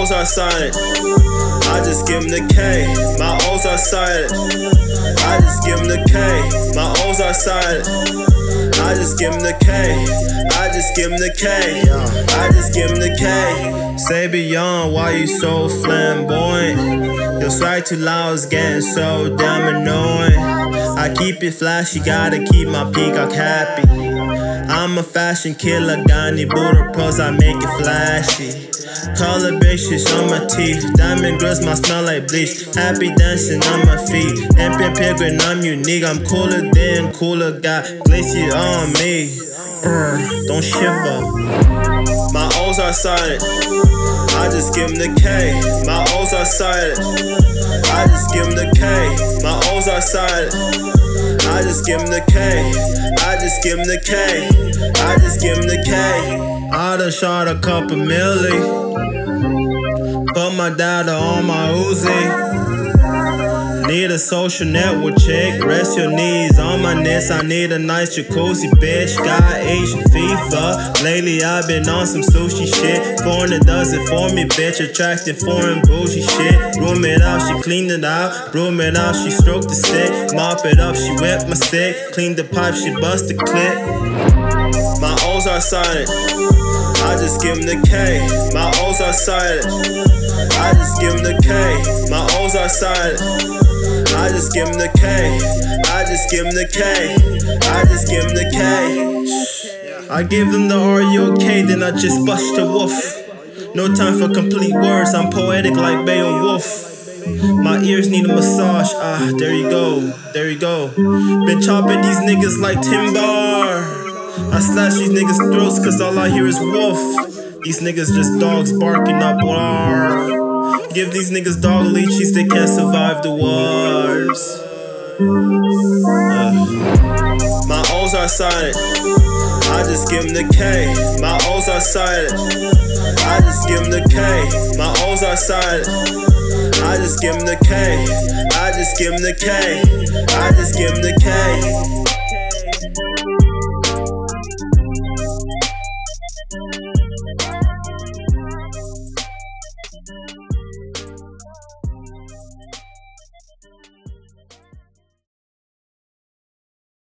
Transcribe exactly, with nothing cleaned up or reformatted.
O's are silent. I just give him the K. My O's are silent. I just give him the K. My O's are silent. I just give him the K. I just give him the K. I just give him the K. Say beyond, why you so flamboyant? Your swag too loud, it's getting so damn annoying. I keep it flashy, gotta keep my peacock happy. I'm a fashion killer, got any Buddha pros, I make it flashy. Color bitches on my teeth, diamond grills, my smell like bleach. Happy dancing on my feet, Impian Pilgrim, I'm unique. I'm cooler than cooler, got glacier on me. Urgh, don't shiver. My O's are silent. I just give him the K. My O's are silent. I just give him the K. My O's are silent. I just give him the K. I just give him the K. I just give him the K. I done shot a couple milli. Put my data on my Uzi. Need a social network chick. Rest your knees on my knees. I need a nice jacuzzi, bitch. Got Asian fever. Lately I've been on some sushi shit. Foreigner does it for me, bitch. Attracting foreign bougie shit. Room it out, she cleaned it out. Broom it out, she stroked the stick. Mop it up, she wet my stick. Cleaned the pipe, she bust the clip. My O's are silent. I just give him the K. My O's are silent. I just give him the K. My O's are silent. I just give him the K. I just give him the K. I just give him the K. I give them the are you okay, then I just bust a woof. No time for complete words, I'm poetic like Beowulf. My ears need a massage, ah, there you go, there you go. Been chopping these niggas like timber. I slash these niggas' throats cause all I hear is wolf. These niggas just dogs barking up war. Give these niggas dog leeches, they can't survive the wars. uh. My O's are silent. I just give him the K. My O's are silent. I just give him the K. My O's are silent. I just give him the K. I just give him the K. I just give him the K.